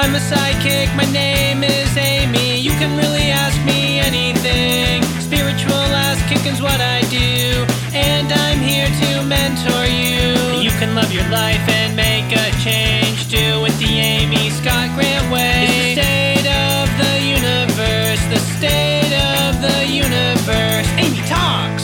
I'm a sidekick, my name is Amy. You can really ask me anything. Spiritual ass kicking's what I do, and I'm here to mentor you. You can love your life and make a change. Do it the Amy Scott Grant way. It's the state of the universe, the state of the universe. Amy Talks!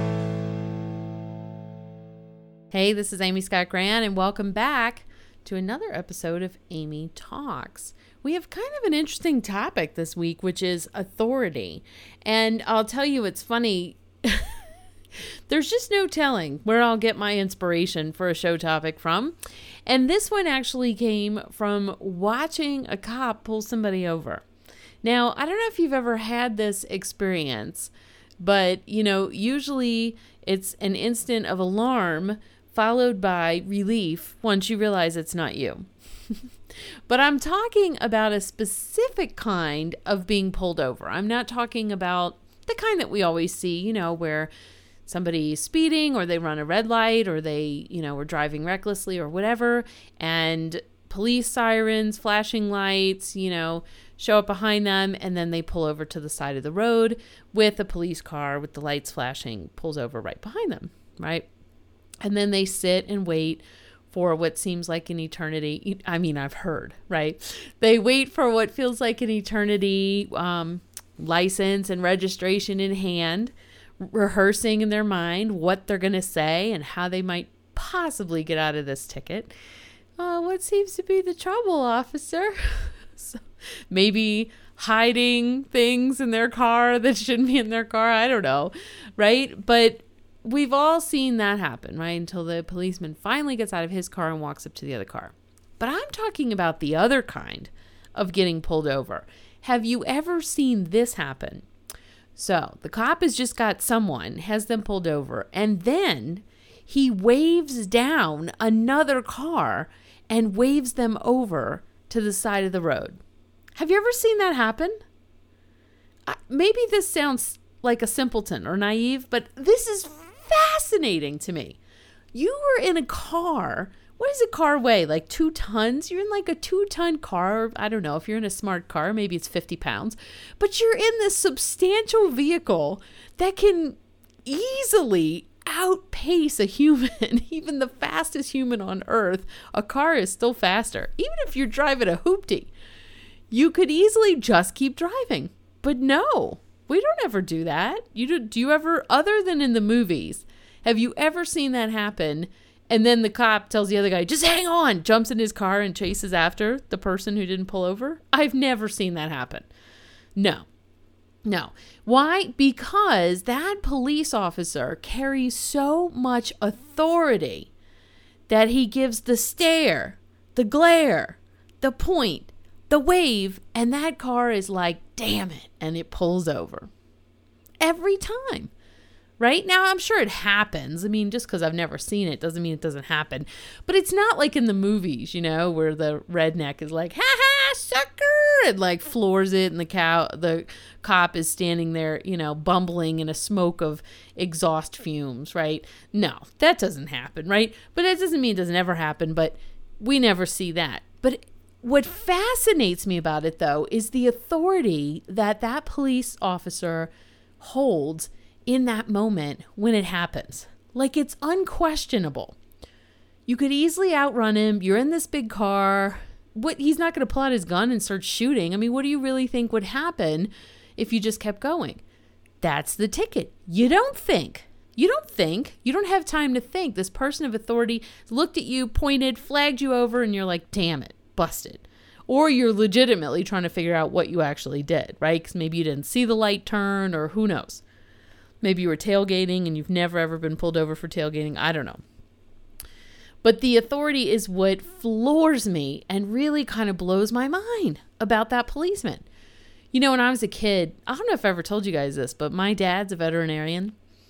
Hey, this is Amy Scott Grant, and welcome back to another episode of Amy Talks. We have kind of an interesting topic this week, which is authority. And I'll tell you, it's funny. There's just no telling where I'll get my inspiration for a show topic from. And this one actually came from watching a cop pull somebody over. Now, I don't know if you've ever had this experience, but, usually it's an instant of alarm followed by relief once you realize it's not you. But I'm talking about a specific kind of being pulled over. I'm not talking about the kind that we always see, where somebody's speeding or they run a red light or they, were driving recklessly or whatever, and police sirens, flashing lights, show up behind them, and then they pull over to the side of the road with a police car with the lights flashing, pulls over right behind them, right? And then they sit and wait for what seems like an eternity. I mean, I've heard, right? They wait for what feels like an eternity, license and registration in hand, rehearsing in their mind what they're going to say and how they might possibly get out of this ticket. What seems to be the trouble, officer? So maybe hiding things in their car that shouldn't be in their car. I don't know, right? But we've all seen that happen, right? Until the policeman finally gets out of his car and walks up to the other car. But I'm talking about the other kind of getting pulled over. Have you ever seen this happen? So the cop has just got someone, has them pulled over, and then he waves down another car and waves them over to the side of the road. Have you ever seen that happen? Maybe this sounds like a simpleton or naive, but this is fascinating to me. You were in a car. What does a car weigh? Like 2 tons? You're in like a 2-ton car. I don't know. If you're in a smart car, maybe it's 50 pounds. But you're in this substantial vehicle that can easily outpace a human. Even the fastest human on earth, a car is still faster. Even if you're driving a hoopty, you could easily just keep driving. But no. We don't ever do that. Do you ever, other than in the movies, have you ever seen that happen? And then the cop tells the other guy, just hang on, jumps in his car and chases after the person who didn't pull over? I've never seen that happen. No. Why? Because that police officer carries so much authority that he gives the stare, the glare, the point, the wave, and that car is like, damn it, and it pulls over. Every time. Right? Now, I'm sure it happens. I mean, just because I've never seen it doesn't mean it doesn't happen. But it's not like in the movies, where the redneck is like, ha-ha, sucker, and like floors it, and the cop is standing there, bumbling in a smoke of exhaust fumes, right? No, that doesn't happen, right? But that doesn't mean it doesn't ever happen, but we never see that. But what fascinates me about it, though, is the authority that police officer holds in that moment when it happens. Like, it's unquestionable. You could easily outrun him. You're in this big car. He's not going to pull out his gun and start shooting. I mean, what do you really think would happen if you just kept going? That's the ticket. You don't think. You don't have time to think. This person of authority looked at you, pointed, flagged you over, and you're like, damn it. Busted. Or you're legitimately trying to figure out what you actually did, right? Because maybe you didn't see the light turn, or who knows. Maybe you were tailgating and you've never ever been pulled over for tailgating. I don't know. But the authority is what floors me and really kind of blows my mind about that policeman. When I was a kid, I don't know if I ever told you guys this, but my dad's a veterinarian.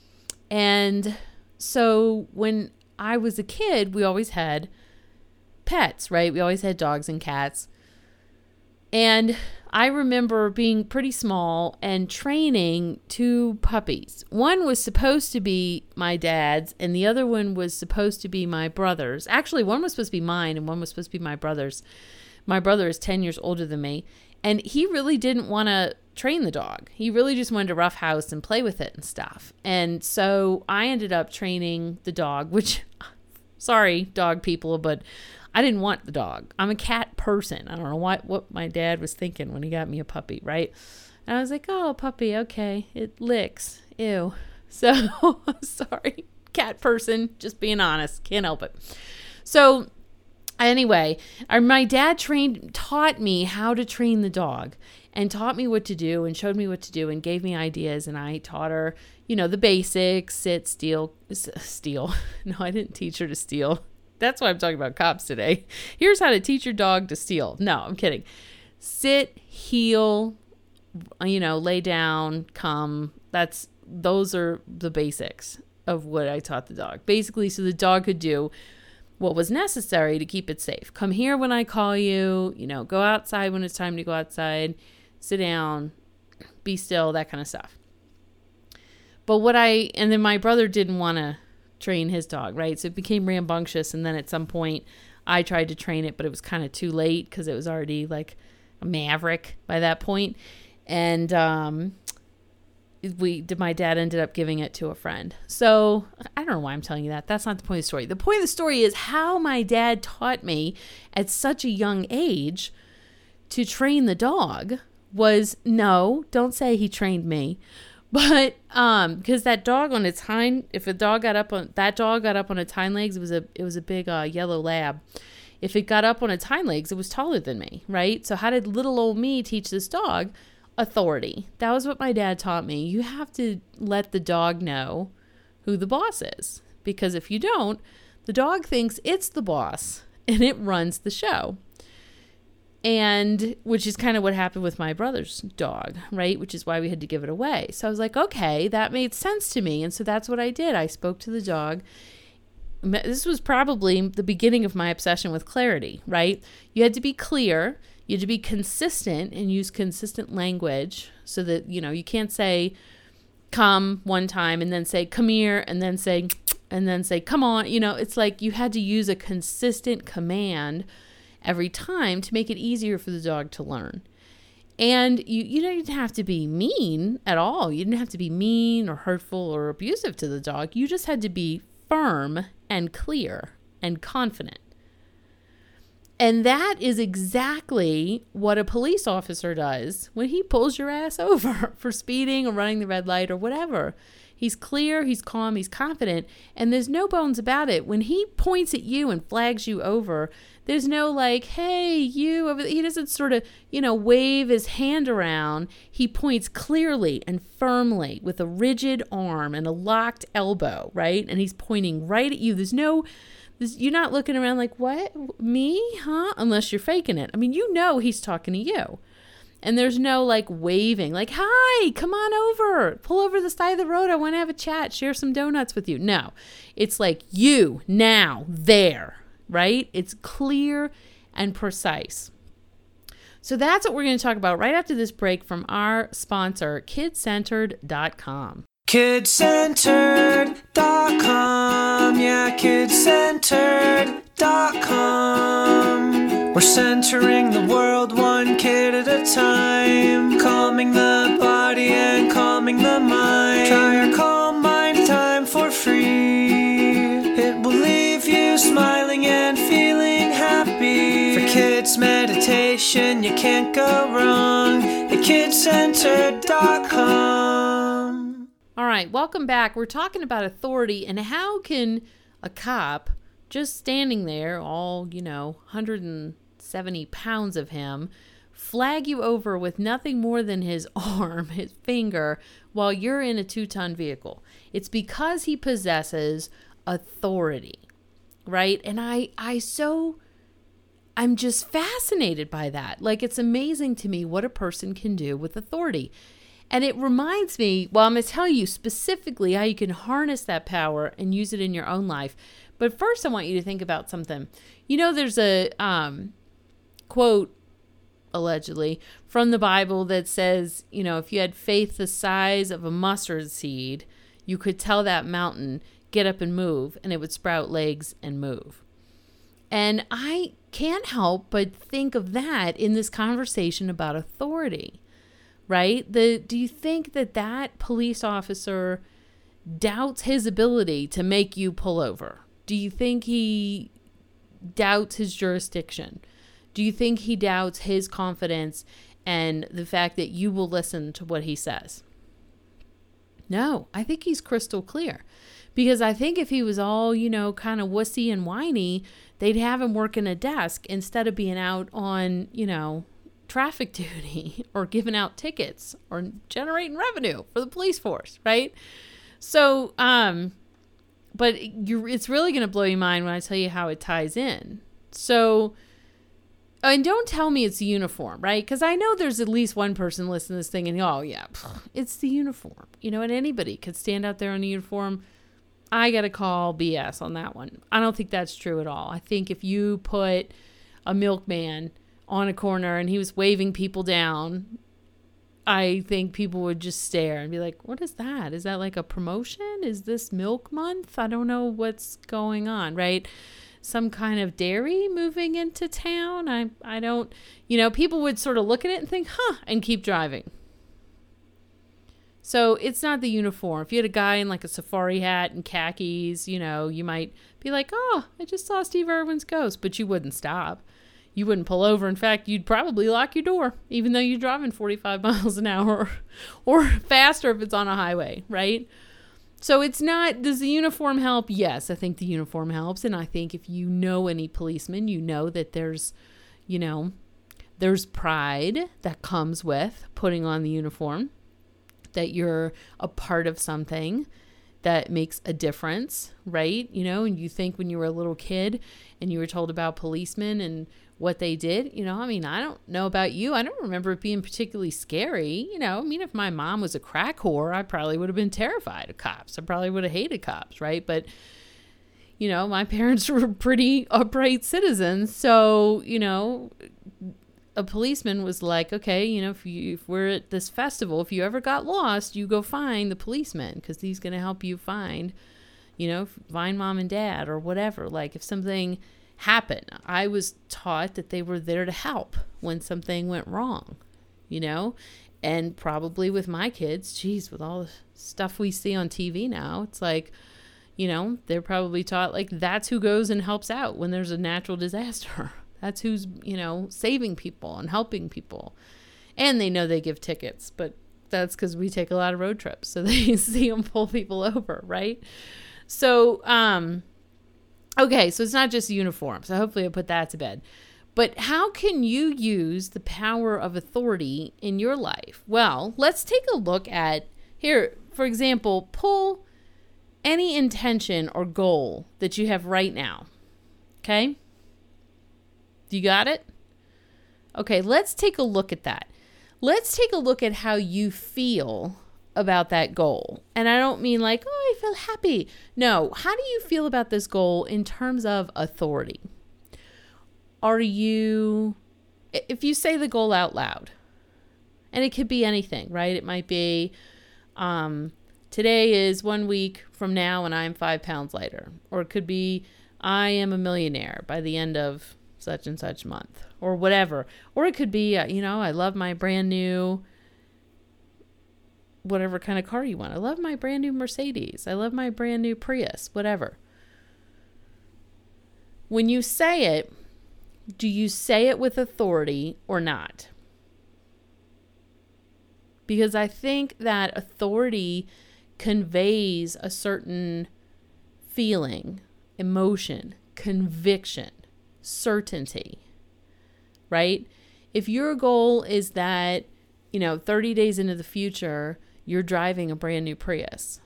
And so when I was a kid, we always had pets, right? We always had dogs and cats. And I remember being pretty small and training two puppies. One was supposed to be my dad's, and the other one was supposed to be my brother's. Actually, one was supposed to be mine, and one was supposed to be my brother's. My brother is 10 years older than me, and he really didn't want to train the dog. He really just wanted to roughhouse and play with it and stuff. And so I ended up training the dog, which, sorry, dog people, but I didn't want the dog. I'm a cat person. I don't know what my dad was thinking when he got me a puppy, right? And I was like, oh, puppy, okay. It licks. Ew. So, sorry, cat person, just being honest. Can't help it. So, anyway, my dad taught me how to train the dog and taught me what to do and showed me what to do and gave me ideas. And I taught her, the basics, sit, steal. No, I didn't teach her to steal. That's why I'm talking about cops today. Here's how to teach your dog to steal. No, I'm kidding. Sit, heel, lay down, come. Those are the basics of what I taught the dog. Basically, so the dog could do what was necessary to keep it safe. Come here when I call you, go outside when it's time to go outside, sit down, be still, that kind of stuff. But and then my brother didn't want to train his dog, right? So it became rambunctious. And then at some point I tried to train it, but it was kind of too late because it was already like a maverick by that point. And my dad ended up giving it to a friend. So I don't know why I'm telling you that. That's not the point of the story. The point of the story is how my dad taught me at such a young age to train the dog was, no, don't say he trained me. But because that dog on its if a dog got up on its hind legs, it was a big yellow lab. If it got up on its hind legs, it was taller than me, right? So how did little old me teach this dog? Authority. That was what my dad taught me. You have to let the dog know who the boss is, because if you don't, the dog thinks it's the boss and it runs the show. And which is kind of what happened with my brother's dog, right? Which is why we had to give it away. So I was like, okay, that made sense to me. And so that's what I did. I spoke to the dog. This was probably the beginning of my obsession with clarity, right? You had to be clear. You had to be consistent and use consistent language so that, you can't say come one time and then say come here and then say come on. It's like you had to use a consistent command every time to make it easier for the dog to learn. And you didn't have to be mean at all. You didn't have to be mean or hurtful or abusive to the dog. You just had to be firm and clear and confident. And that is exactly what a police officer does when he pulls your ass over for speeding or running the red light or whatever. He's clear, he's calm, he's confident, and there's no bones about it. When he points at you and flags you over, there's no like, hey, you over. He doesn't sort of, wave his hand around. He points clearly and firmly with a rigid arm and a locked elbow, right? And he's pointing right at you. You're not looking around like, what? Me? Huh? Unless you're faking it. I mean, he's talking to you. And there's no like waving, like, hi, come on over, pull over the side of the road. I want to have a chat, share some donuts with you. No, it's like you now there, right? It's clear and precise. So that's what we're going to talk about right after this break from our sponsor, KidCentered.com. KidCentered.com, yeah, KidCentered.com. We're centering the world one kid at a time, calming the body and calming the mind. Try our Calm Mind Time for free. It will leave you smiling and feeling happy. For kids meditation, you can't go wrong at KidCentered.com. All right, welcome back. We're talking about authority and how can a cop just standing there, all, 170 pounds of him, flag you over with nothing more than his arm, his finger, while you're in a 2-ton vehicle. It's because he possesses authority, right? And I'm just fascinated by that. Like, it's amazing to me what a person can do with authority. And it reminds me, well, I'm going to tell you specifically how you can harness that power and use it in your own life. But first, I want you to think about something. There's a quote allegedly, from the Bible that says, if you had faith the size of a mustard seed, you could tell that mountain, get up and move, and it would sprout legs and move. And I can't help but think of that in this conversation about authority, right? Do you think that police officer doubts his ability to make you pull over? Do you think he doubts his jurisdiction? Do you think he doubts his confidence and the fact that you will listen to what he says? No, I think he's crystal clear. Because I think if he was all, kind of wussy and whiny, they'd have him working a desk instead of being out on, traffic duty or giving out tickets or generating revenue for the police force, right? So, but it's really going to blow your mind when I tell you how it ties in. So, and don't tell me it's the uniform, right? Because I know there's at least one person listening to this thing and, oh, yeah, it's the uniform. And anybody could stand out there in a uniform. I got to call BS on that one. I don't think that's true at all. I think if you put a milkman on a corner and he was waving people down, I think people would just stare and be like, what is that? Is that like a promotion? Is this milk month? I don't know what's going on, right? Some kind of dairy moving into town. I don't, people would sort of look at it and think, and keep driving. So it's not the uniform. If you had a guy in like a safari hat and khakis, you might be like, oh, I just saw Steve Irwin's ghost, but you wouldn't stop. You wouldn't pull over. In fact, you'd probably lock your door, even though you're driving 45 miles an hour or faster if it's on a highway, right? So it's not, does the uniform help? Yes, I think the uniform helps. And I think if you know any policeman, you know that there's pride that comes with putting on the uniform, that you're a part of something that makes a difference, right? And you think when you were a little kid and you were told about policemen and what they did, I don't know about you. I don't remember it being particularly scary. If my mom was a crack whore, I probably would have been terrified of cops. I probably would have hated cops, right? But, my parents were pretty upright citizens. So, a policeman was like, okay, if we're at this festival, if you ever got lost, you go find the policeman because he's going to help you find mom and dad or whatever. Like if something happened, I was taught that they were there to help when something went wrong, and probably with my kids, geez, with all the stuff we see on TV now, it's like, they're probably taught like that's who goes and helps out when there's a natural disaster. That's who's, saving people and helping people. And they know they give tickets, but that's because we take a lot of road trips. So they see them pull people over, right? So, okay, so it's not just uniform. So hopefully I put that to bed. But how can you use the power of authority in your life? Well, let's take a look at here, for example, pull any intention or goal that you have right now. Okay? You got it? Okay, let's take a look at that. Let's take a look at how you feel about that goal. And I don't mean like, oh, I feel happy. No, how do you feel about this goal in terms of authority? Are you, if you say the goal out loud, and it could be anything, right? It might be, today is 1 week from now and I'm 5 pounds lighter. Or it could be, I am a millionaire by the end of such and such month or whatever. Or it could be, I love my brand new, whatever kind of car you want. I love my brand new Mercedes. I love my brand new Prius, whatever. When you say it, do you say it with authority or not? Because I think that authority conveys a certain feeling, emotion, conviction, certainty, right? If your goal is that, 30 days into the future, you're driving a brand new Prius.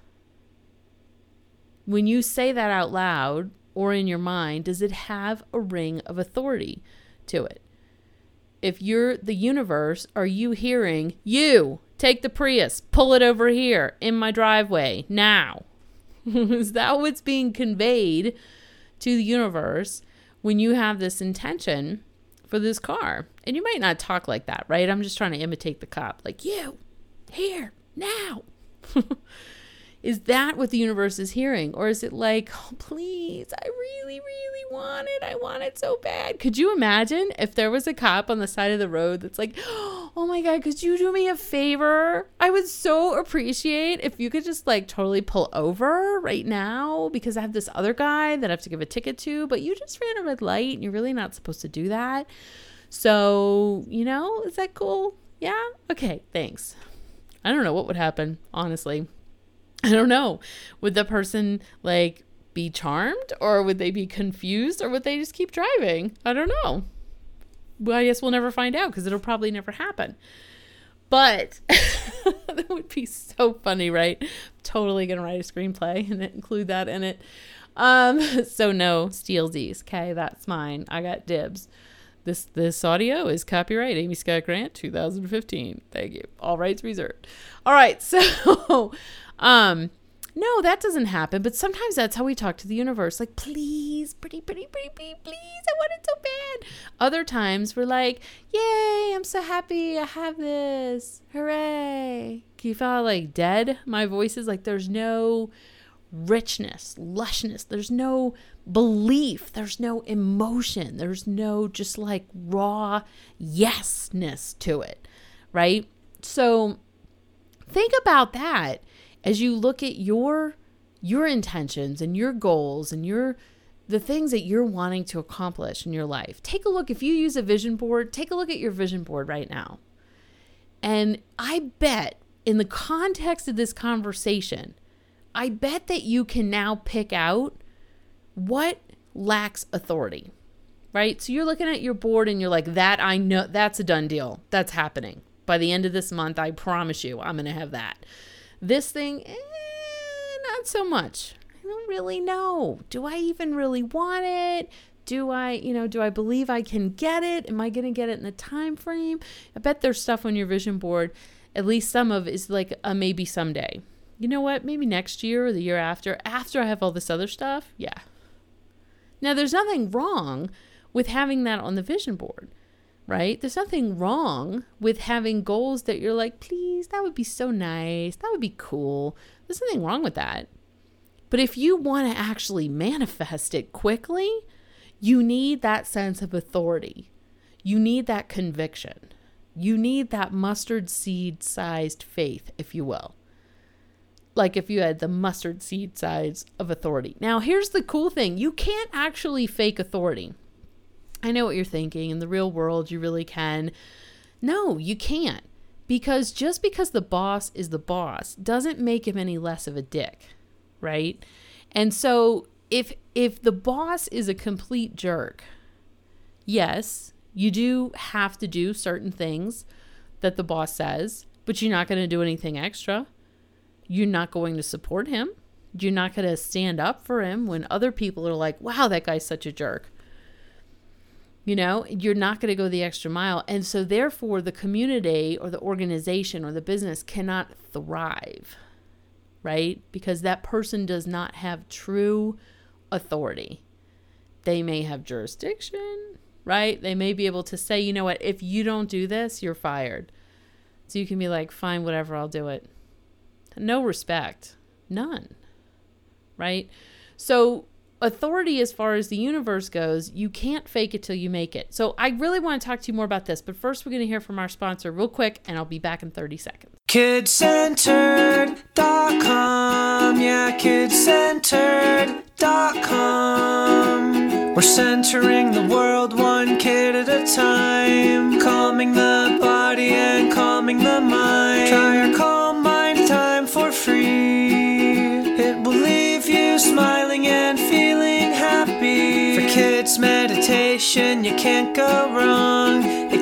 When you say that out loud or in your mind, does it have a ring of authority to it? If you're the universe, are you hearing, you, take the Prius, pull it over here in my driveway now? Is that what's being conveyed to the universe when you have this intention for this car. And you might not talk like that, right? I'm just trying to imitate the cop. Like, you, here, now. Is that what the universe is hearing? Or is it like, oh, please, I really, really want it. I want it so bad. Could you imagine if there was a cop on the side of the road that's like, oh my God, could you do me a favor? I would so appreciate if you could just like totally pull over right now because I have this other guy that I have to give a ticket to, but you just ran a red light and you're really not supposed to do that. So, is that cool? Yeah? Okay, thanks. I don't know what would happen, honestly. I don't know. Would the person like be charmed, or would they be confused, or would they just keep driving? I don't know. Well, I guess we'll never find out because it'll probably never happen. But that would be so funny, right? Totally going to write a screenplay and include that in it. So no, Steelsies. Okay, that's mine. I got dibs. This audio is copyright Amy Scott Grant 2015. Thank you. All rights reserved. All right. So, no, that doesn't happen. But sometimes that's how we talk to the universe. Like, please, pretty, please. I want it so bad. Other times we're like, yay, I'm so happy. I have this. Hooray. Can you feel how, like, dead my voice is? Like, there's no richness, lushness. There's no belief. There's no emotion. There's no just like raw yesness to it, right? So think about that as you look at your intentions and your goals and the things that you're wanting to accomplish in your life. Take a look. If you use a vision board, take a look at your vision board right now. And I bet in the context of this conversation, I bet that you can now pick out what lacks authority, right? So you're looking at your board and you're like, that I know, that's a done deal. That's happening. By the end of this month, I promise you, I'm going to have that. This thing, not so much. I don't really know. Do I even really want it? Do I believe I can get it? Am I going to get it in the time frame? I bet there's stuff on your vision board, at least some of is like a maybe someday. You know what? Maybe next year or the year after I have all this other stuff. Yeah. Now, there's nothing wrong with having that on the vision board, right? There's nothing wrong with having goals that you're like, please, that would be so nice. That would be cool. There's nothing wrong with that. But if you want to actually manifest it quickly, you need that sense of authority. You need that conviction. You need that mustard seed sized faith, if you will. Like if you had the mustard seed size of authority. Now, here's the cool thing. You can't actually fake authority. I know what you're thinking. In the real world, you really can. No, you can't. Because just because the boss is the boss doesn't make him any less of a dick, right? And so if the boss is a complete jerk, yes, you do have to do certain things that the boss says, but you're not going to do anything extra. You're not going to support him. You're not going to stand up for him when other people are like, wow, that guy's such a jerk. You're not going to go the extra mile. And so therefore the community or the organization or the business cannot thrive, right? Because that person does not have true authority. They may have jurisdiction, right? They may be able to say, you know what, if you don't do this, you're fired. So you can be like, fine, whatever, I'll do it. No respect. None. Right? So authority as far as the universe goes, you can't fake it till you make it. So I really want to talk to you more about this, but first we're going to hear from our sponsor real quick, and I'll be back in 30 seconds. KidCentered.com, yeah, KidCentered.com. We're centering the world one kid at a time, calming the body and calming the mind. Try our Calm Mind Time for free. It will leave you smiling and feeling happy. For kids meditation, you can't go wrong at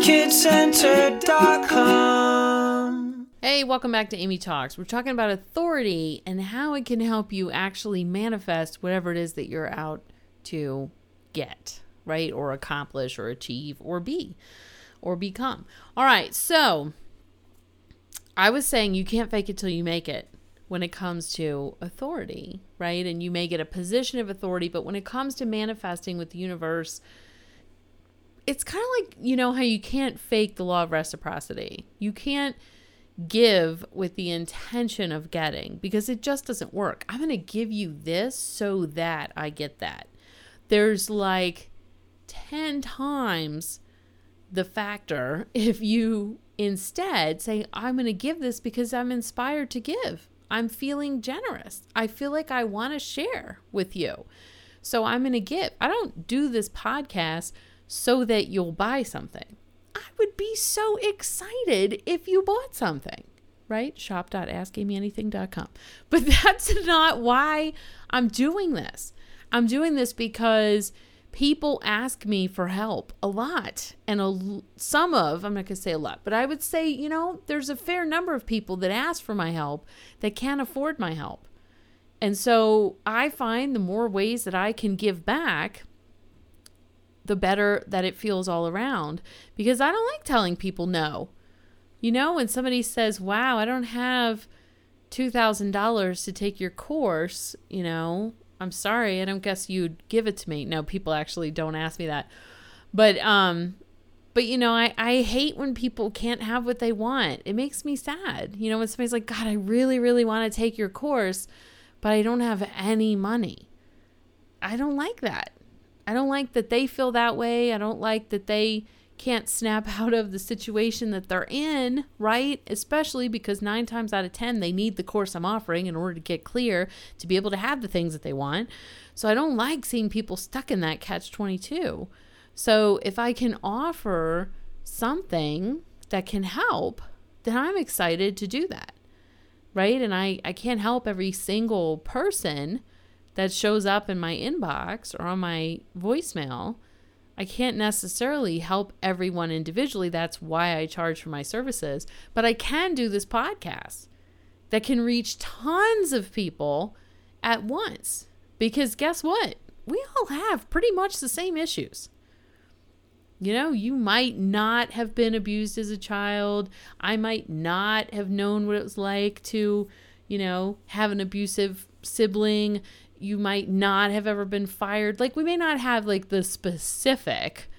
KidCentered.com. Hey, welcome back to Amy Talks. We're talking about authority and how it can help you actually manifest whatever it is that you're out to get, right? Or accomplish or achieve or be or become. All right. So I was saying you can't fake it till you make it when it comes to authority, right? And you may get a position of authority, but when it comes to manifesting with the universe, it's kind of like, you know, how you can't fake the law of reciprocity. You can't give with the intention of getting, because it just doesn't work. I'm going to give you this so that I get that. There's like 10 times the factor if you instead say, I'm going to give this because I'm inspired to give. I'm feeling generous. I feel like I want to share with you. So I'm going to give. I don't do this podcast so that you'll buy something. I would be so excited if you bought something, right? shop.askamyanything.com. But that's not why I'm doing this. I'm doing this because people ask me for help a lot. And I'm not going to say a lot, but I would say, you know, there's a fair number of people that ask for my help that can't afford my help. And so I find the more ways that I can give back, the better that it feels all around, because I don't like telling people no. You know, when somebody says, wow, I don't have $2,000 to take your course, you know, I'm sorry, I don't guess you'd give it to me. No, people actually don't ask me that. But you know, I hate when people can't have what they want. It makes me sad. You know, when somebody's like, God, I really, really want to take your course, but I don't have any money. I don't like that. I don't like that they feel that way. I don't like that they can't snap out of the situation that they're in, right? Especially because 9 times out of 10, they need the course I'm offering in order to get clear, to be able to have the things that they want. So I don't like seeing people stuck in that catch-22. So if I can offer something that can help, then I'm excited to do that, right? And I can't help every single person that shows up in my inbox or on my voicemail. I can't necessarily help everyone individually. That's why I charge for my services. But I can do this podcast that can reach tons of people at once. Because guess what? We all have pretty much the same issues. You know, you might not have been abused as a child. I might not have known what it was like to, you know, have an abusive sibling. You might not have ever been fired. Like, we may not have like the specific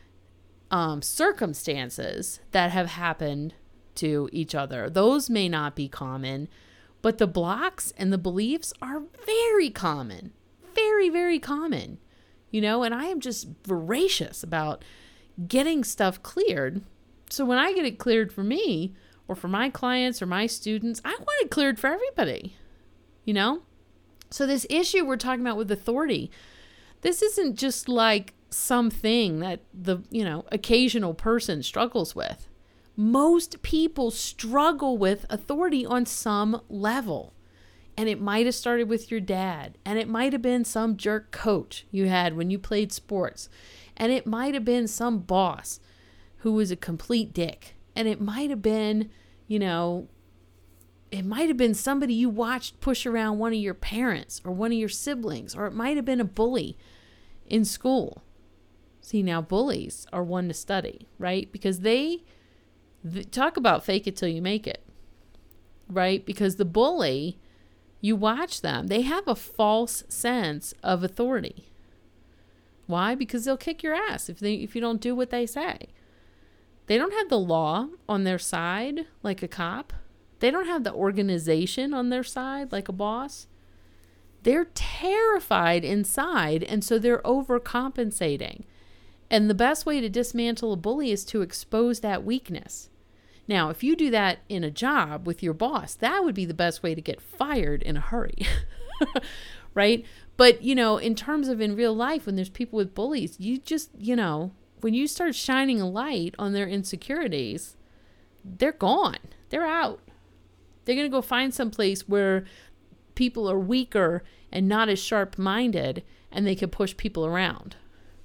circumstances that have happened to each other. Those may not be common, but the blocks and the beliefs are very common. Very, very common. You know, and I am just voracious about getting stuff cleared. So when I get it cleared for me or for my clients or my students, I want it cleared for everybody, you know? So this issue we're talking about with authority, this isn't just like something that the, you know, occasional person struggles with. Most people struggle with authority on some level. And it might have started with your dad. And it might have been some jerk coach you had when you played sports. And it might have been some boss who was a complete dick. And it might have been, you know, it might have been somebody you watched push around one of your parents or one of your siblings, or it might have been a bully in school. See, now bullies are one to study, right? Because they talk about fake it till you make it, right? Because the bully, you watch them, they have a false sense of authority. Why? Because they'll kick your ass if you don't do what they say. They don't have the law on their side like a cop. They don't have the organization on their side like a boss. They're terrified inside, and so they're overcompensating. And the best way to dismantle a bully is to expose that weakness. Now, if you do that in a job with your boss, that would be the best way to get fired in a hurry, right? But, you know, in terms of in real life, when there's people with bullies, you just, you know, when you start shining a light on their insecurities, they're gone. They're out. They're going to go find some place where people are weaker and not as sharp-minded, and they can push people around.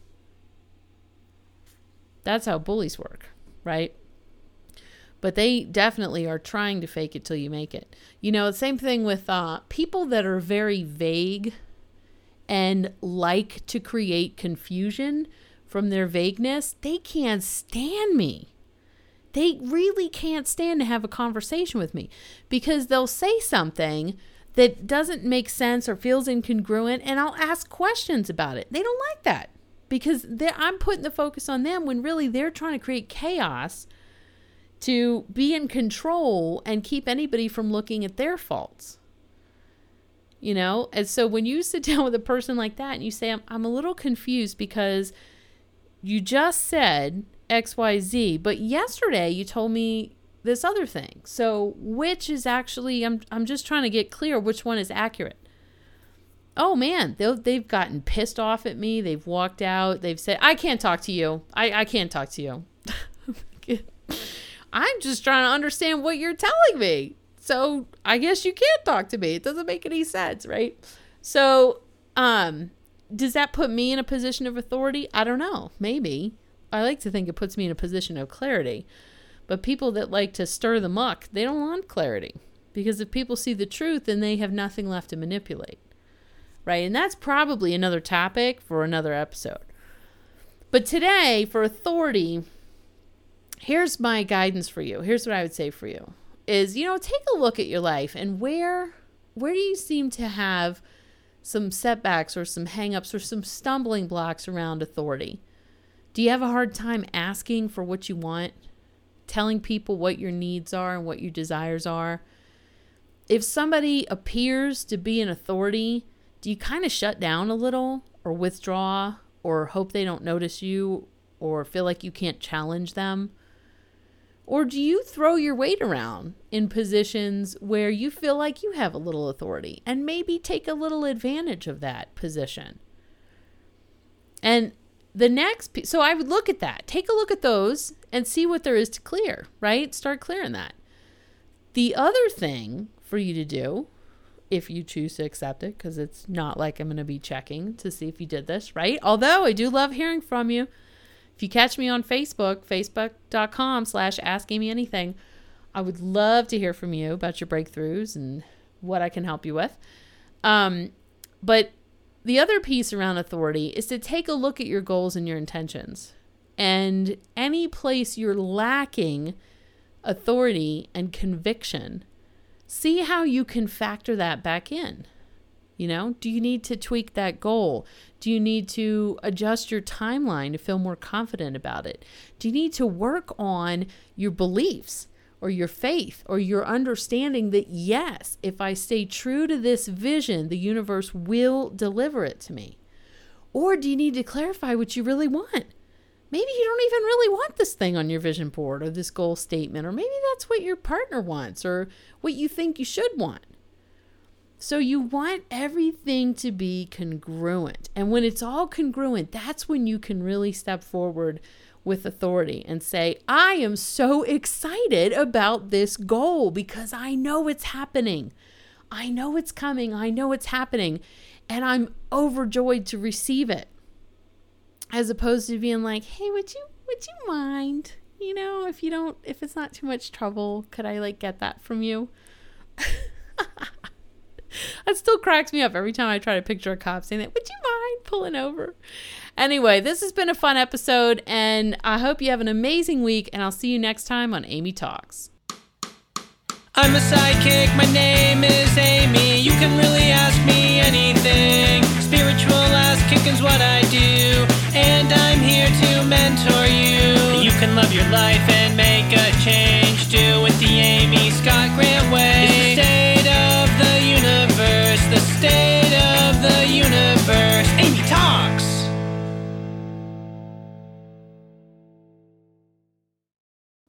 That's how bullies work, right? But they definitely are trying to fake it till you make it. You know, same thing with people that are very vague and like to create confusion from their vagueness. They can't stand me. They really can't stand to have a conversation with me because they'll say something that doesn't make sense or feels incongruent, and I'll ask questions about it. They don't like that. because I'm putting the focus on them when really they're trying to create chaos to be in control and keep anybody from looking at their faults. You know? And so when you sit down with a person like that and you say, I'm a little confused because you just said XYZ, but yesterday you told me this other thing. So which is actually, I'm just trying to get clear which one is accurate. Oh man, they've gotten pissed off at me. They've walked out. They've said, I can't talk to you. I can't talk to you. I'm just trying to understand what you're telling me. So I guess you can't talk to me. It doesn't make any sense, right? So does that put me in a position of authority? I don't know. Maybe. I like to think it puts me in a position of clarity. But people that like to stir the muck, they don't want clarity. Because if people see the truth, then they have nothing left to manipulate. Right? And that's probably another topic for another episode. But today, for authority, here's my guidance for you. Here's what I would say for you is, take a look at your life and where do you seem to have some setbacks or some hangups or some stumbling blocks around authority? Do you have a hard time asking for what you want? Telling people what your needs are and what your desires are? If somebody appears to be an authority, do you kind of shut down a little or withdraw or hope they don't notice you or feel like you can't challenge them? Or do you throw your weight around in positions where you feel like you have a little authority and maybe take a little advantage of that position? And so I would look at that. Take a look at those and see what there is to clear, right? Start clearing that. The other thing for you to do, if you choose to accept it, because it's not like I'm going to be checking to see if you did this, right? Although I do love hearing from you. If you catch me on Facebook, facebook.com/AskAmyAnything, I would love to hear from you about your breakthroughs and what I can help you with. But the other piece around authority is to take a look at your goals and your intentions. And any place you're lacking authority and conviction, see how you can factor that back in. Do you need to tweak that goal? Do you need to adjust your timeline to feel more confident about it? Do you need to work on your beliefs or your faith or your understanding that, yes, if I stay true to this vision, the universe will deliver it to me? Or do you need to clarify what you really want? Maybe you don't even really want this thing on your vision board or this goal statement, or maybe that's what your partner wants or what you think you should want. So you want everything to be congruent. And when it's all congruent, that's when you can really step forward with authority and say, I am so excited about this goal because I know it's happening. I know it's coming. I know it's happening. And I'm overjoyed to receive it. As opposed to being like, hey, would you mind? If it's not too much trouble, could I get that from you? That still cracks me up every time I try to picture a cop saying that. Would you mind pulling over? Anyway, this has been a fun episode, and I hope you have an amazing week, and I'll see you next time on Amy Talks. I'm a sidekick, my name is Amy. You can really ask me anything. Spiritual ass kicking's what I do, and I'm here to mentor you. You can love your life